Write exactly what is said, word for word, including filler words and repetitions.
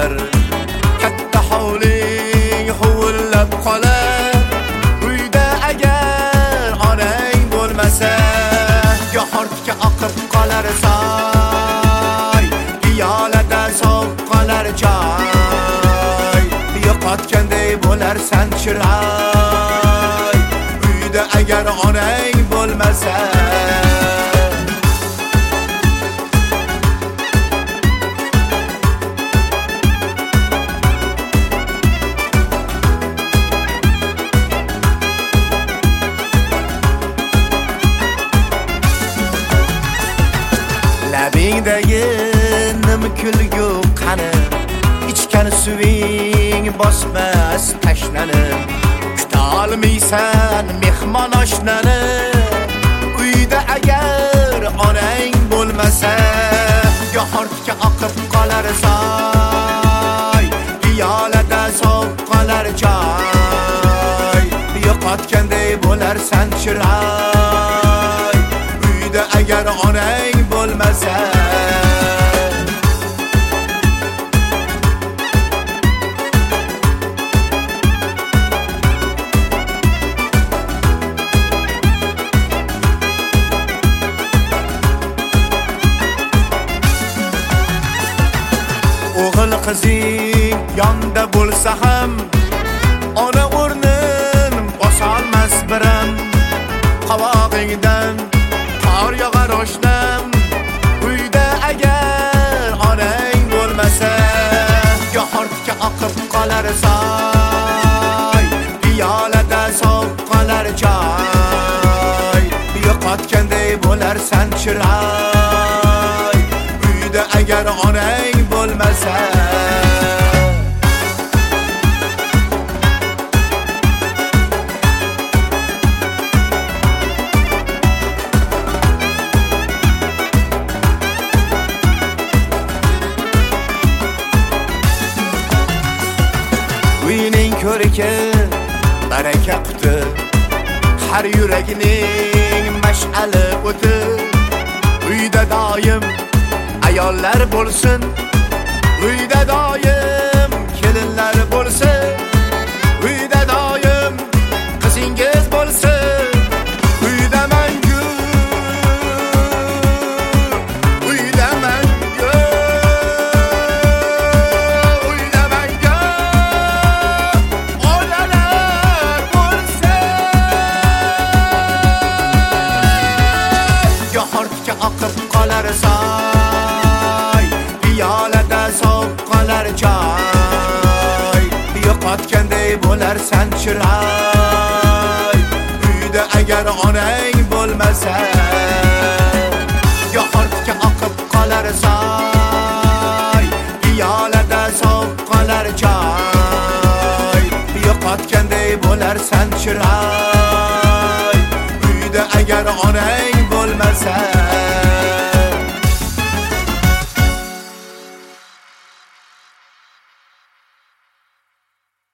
qolar, katta hovling huvillab qolar. Uyda agar onang bo'lmasa, yo'qortga oqib qolar soy, piyolada sovib qolar choy. Yo'qotganday bo'larsan chiroy, uyda agar onang bo'lmasa. Labingdagi nim kulgu qani, ichgan suving bosmas tashnani. Kuta olmaysan mehmon oshnani, uyda agar onang bo'lmasa, yo'qortga oqib qolar soy, piyolada sovib qolar choy. Yo'qotganday bo'larsan chiroy, uyda agar onang bo'lmasa. O'g'il qizing yonda bo'lsa ham, ona o'rnin bosolmas biram. Qovog'ingdan qor yog'ar oshnam, uyda agar onang bo'lmasa, yo'qortga oqib qolar soy, piyolada sovib qolar choy. Yo'qotganday bo'larsan chiroy, uyda agar onang bo'lmasa. Uyning ko'rki baraka quti, har yuragning mash'ali o'ti. Uyda doim ayollar bo'lsin, uyda doim kelinlar bo'lsin, uyda doim qizingiz bo'lsin. Uyda mangu, uyda mangu, uyda mangu onalar bo'lsin. Yo'qortga oqib qolar soy, piyolada sovib qolar choy. Yo'qotganday bo'larsan chiroy, uyda agar onang bo'lmasa. Yo'qortga oqib qolar soy, piyolada sovib qolar choy. Yo'qotganday bo'larsan chiroy.